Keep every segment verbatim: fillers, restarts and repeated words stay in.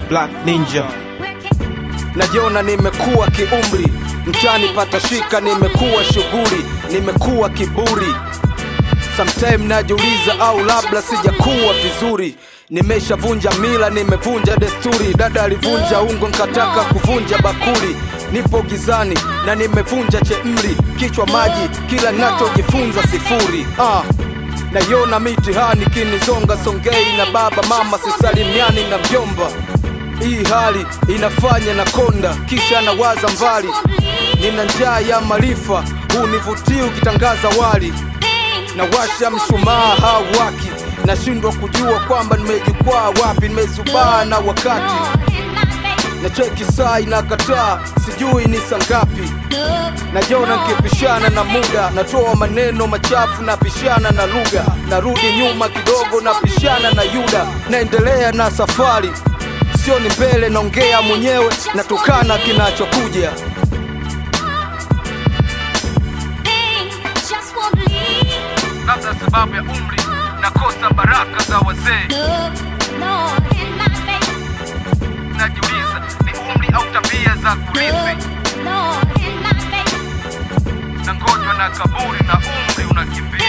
Black Ninja. Najiona nimekuwa kiumri, mtani pata shika, nimekuwa shughuli, nimekuwa kiburi. Sometime najiuliza au labda sijakuwa vizuri. Nimeshavunja mila, nimevunja desturi. Dada alivunja ungo, nkataka kuvunja bakuli. Nipo gizani na nimevunja chemri. Kichwa maji, kila ninachojifunza sifuri. Ah, naiona mitihani kinizonga, songei na baba mama, sisalimiani na mjomba. Hii hali inafanya na konda, kisha nawaza mbali. Nina njaa ya maarifa, hunivutia ukitangaza wali. Na washa mshumaa hawaki, nashindwa kujua kwamba nimejikwaa wapi. Nimezubaa na wakati, na cheki saa inakataa, sijui ni saa ngapi. Najiona nikipishana na muda, natoa maneno machafu na pishana na lugha. Narudi nyuma kidogo, na pishana na Yuda. Naendelea na safari, sio ni mbele, naongea mwenyewe, natokana kinachokuja. Labda sababu ya umri, nakosa baraka za wazee. Najiuliza, ni umri au tabia za kurithi? Nangojwa na kaburi na umri unakimbia.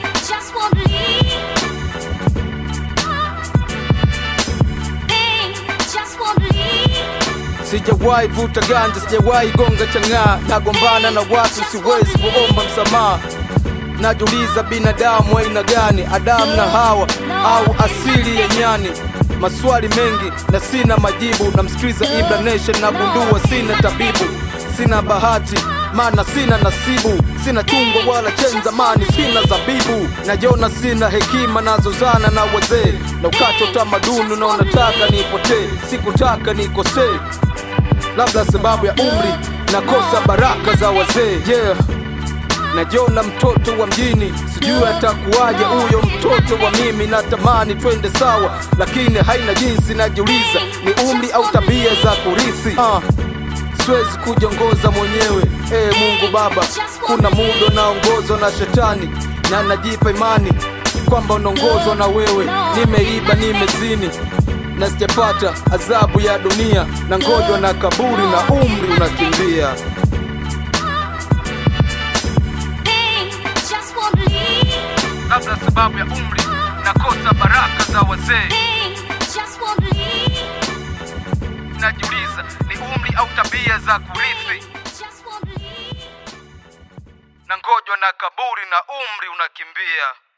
Sijawahi vuta ganja, sijawahi gonga chang'aa. Nagombana na watu, siwezi kuomba msamaha. Najiuliza, binadamu aina gani? Adamu na Hawa au asili ya nyani? Maswali mengi na sina majibu. Namsikiliza Ibra Nation, nagundua sina tabibu. Sina bahati, maana sina nasibu. Sina chungwa wala chenza, mani sina zabibu. Najiona sina hekima, nazozana na wazee. Na ukacho tamaduni na unataka nipotee, sikutaka nikosee. Labda sababu ya umri, nakosa baraka za wazee. Yeah, najiona mtoto wa mjini, sijui atakuwaje huyo mtoto wa mimi. Natamani twende sawa, lakini haina jinsi. Najiuliza, ni umri au tabia za kurithi? uh, Siwezi kujiongoza mwenyewe. Eh, Mungu Baba, kuna muda naongozwa na shetani, na najipa imani kwamba unaongozwa na wewe. Nimeiba, nimezini, na sijapata adhabu ya dunia. Na ngojwa na kaburi na umri unakimbia. Labda sababu ya umri, nakosa baraka za wazee. Najiuliza, ni umri au tabia za kurithi? Nangojwa na kaburi na umri unakimbia.